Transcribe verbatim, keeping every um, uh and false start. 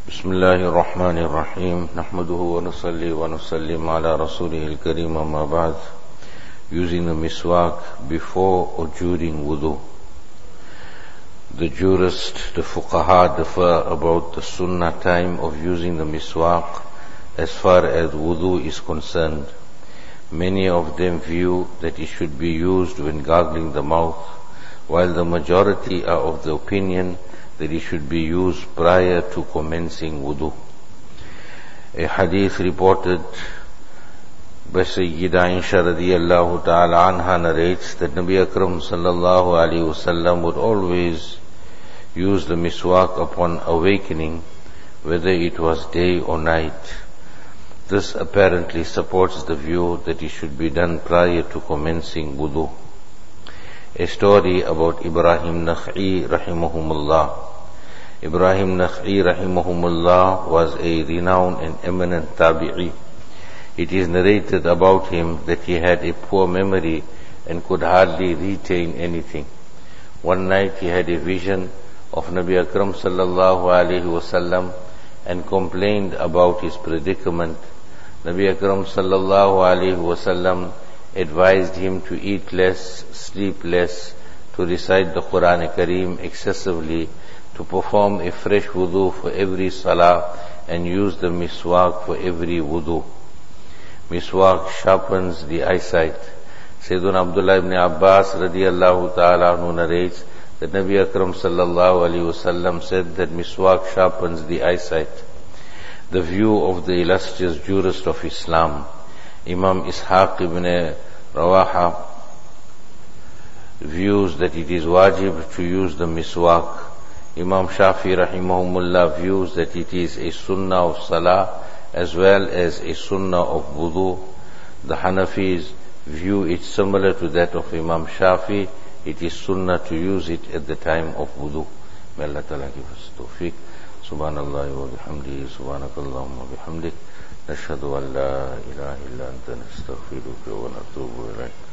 بسم الله الرحمن الرحيم نحمده ونصلي ونسلم على رسوله الكريم أما بعد. Using the miswak before or during wudu. The jurists, the fuqaha differ about the sunnah time of using the miswak as far as wudu is concerned. Many of them view that it should be used when gargling the mouth, while the majority are of the opinion that it should be used prior to commencing wudu. A hadith reported by Sayyida Aisha radiyallahu ta'ala anha narrates that Nabi Akram sallallahu alayhi wasallam would always use the miswak upon awakening, whether it was day or night. This apparently supports the view that it should be done prior to commencing wudu. A story about Ibrahim Nakh'i rahimahumullah. Ibrahim Nakh'i rahimahumullah was a renowned and eminent tabi'i. It is narrated about him that he had a poor memory and could hardly retain anything. One night he had a vision of Nabi Akram sallallahu alayhi wasallam and complained about his predicament. Nabi Akram sallallahu alayhi wasallam advised him to eat less, sleep less, to recite the Quran Kareem excessively, to perform a fresh wudu for every salah, and use the miswak for every wudu. Miswak sharpens the eyesight. Sayyiduna Abdullah ibn Abbas radiyallahu ta'ala anhu narrates that Nabi Akram sallallahu alayhi wasallam said that miswak sharpens the eyesight. The view of the illustrious jurist of Islam, Imam Ishaq ibn Rawaha, views that it is wajib to use the miswak. Imam Shafi rahimahumullah views that it is a sunnah of salah as well as a sunnah of wudu. The Hanafis view it similar to that of Imam Shafi. It is sunnah to use it at the time of wudu. May Allah Ta'ala give us tawfiq. Subhanallah wa bihamdihi, subhanakallahumma wa bihamdik. Nashhadu an la ilaha illa anta nastaghfiruka wa natubu ilayk.